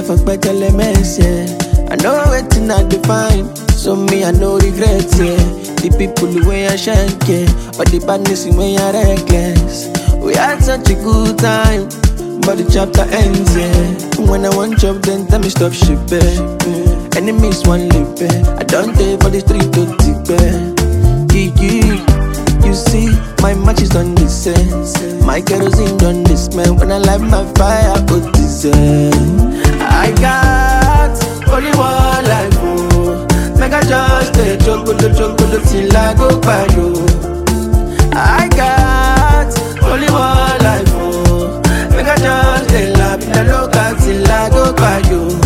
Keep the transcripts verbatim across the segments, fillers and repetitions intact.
for better mess, yeah. I know waiting I define, so me I no regret, yeah. The people the way I shank, yeah, but the badness in way I reckless. We had such a good time, but the chapter ends, yeah. When I want job, then tell me stop shipping. Mm. Enemies one lip, I don't take for the street to tip, yeah. You see, my match is on this end. My kerosene on this man. When I light my fire, I put this end. I got only one life, oh. Make I just stay chocolate, chocolate till I go by you. I got only one life, oh. Make I just stay laugh in the local till I go by you.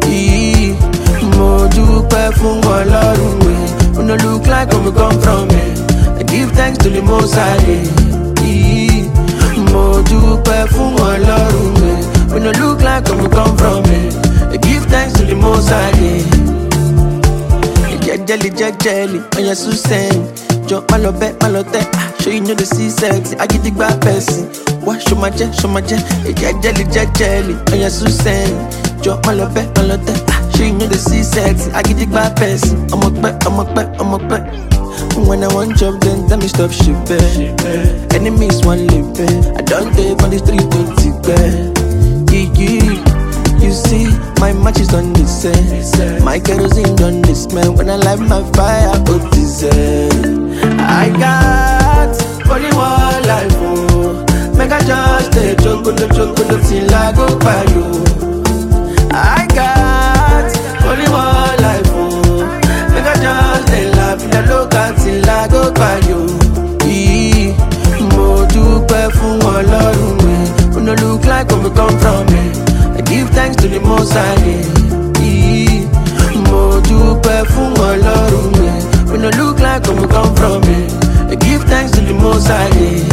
Mo dúpẹ́ fún Ọlọ́run mi. We no look like where we come from, eh. I give thanks to the Most High. Mo dúpẹ́ fún Ọlọ́run mi. We no look like where we come from, eh. I give thanks to the Most High. Jẹ́jẹ́lì jẹ́jẹ́lì, ọ̀yàn sùn sẹ́yìn. Jọ má lọ bẹ́, má lọ tẹ́. Show you know the see sexy. Agidigba person. Wá show my jet, show my jet. Jẹ́jẹ́lì jẹ́jẹ́lì, ọ̀yàn sùn sẹ́yìn. Jọ má lọ bẹ́, má lọ tẹ́. Show you know the see sexy. Agidigba person. Ọmọ pẹ́, ọmọ pẹ́, ọmọ pẹ́. When I want job, then tell me stop shipping. Enemies one lip, I don't take on the street to tip. You see, my match is on this end. My kerosene on this man. When I light my fire, I put this end. I got only one life, oh. Make I just stay chocolate, chocolate till I go by you. I got only one life, oh. Make I just stay laugh in the local till I go by you. Mo dúpẹ́ fún Ọlọ́run mi. We no look like where we come from, eh. I give thanks to the Most High. Mo dúpẹ́ fún Ọlọ́run mi. We no look like where we come from, eh. I give thanks to the Most High.